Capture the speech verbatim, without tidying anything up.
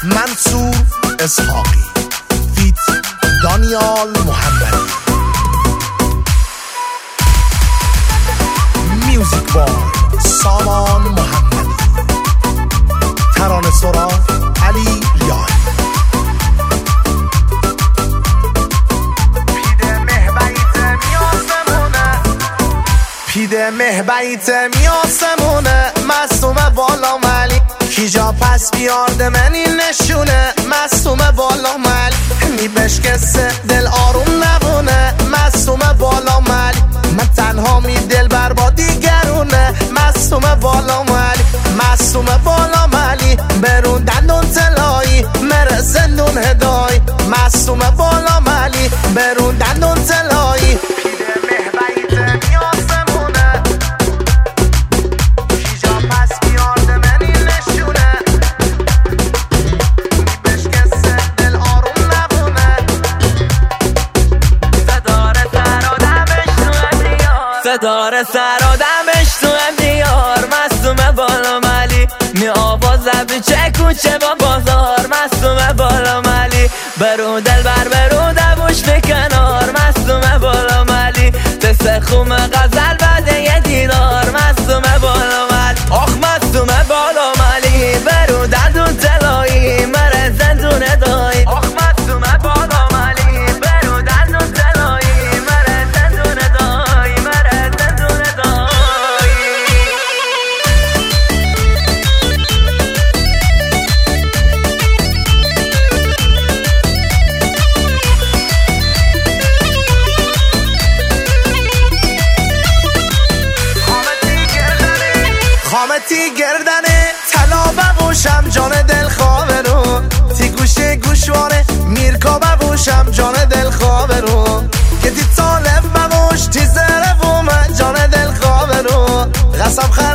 منصور اسحاقی فیت دانیال محمدی. میوزیک بای سامان محمدی. ترانه سرا علی ریاحی. پیده مهبعیت میاسمونه مصومه بالا ملی کیجا پس بیارده منی نشونه مصومه بالا ملی می بشکسته دل آروم نبونه مصومه بالا ملی من تنها می دل بربا دیگرونه مصومه بالا ملی مصومه بالا ملی برون دندون تلایی مره زندون هدای مصومه بالا ملی برون دندون تلایی. پیده مهبعیت میاسمونه داره سر آدمش تو امدیار مصومه بالا ملی می آواز بیچه کوچه با بازار مصومه بالا ملی برو دل بر برو دبوش به کنار مصومه بالا ملی تست خوم غزل بعد یه دیدار مصومه بالا ملی آخ مصومه بالا ملی برو دندون تلایی مره زندون دایی آخ مصومه بالا ملی برو دندون تلایی مره زندون دایی مره زندون دایی. خامتی گردنه طلا ببوشم جان دل خواه رو تی گوشه گوشواره میرکا ببوشم جان دل خواه رو که تی طالب ببوش تی زره بومه جان دل خواه رو قسم خر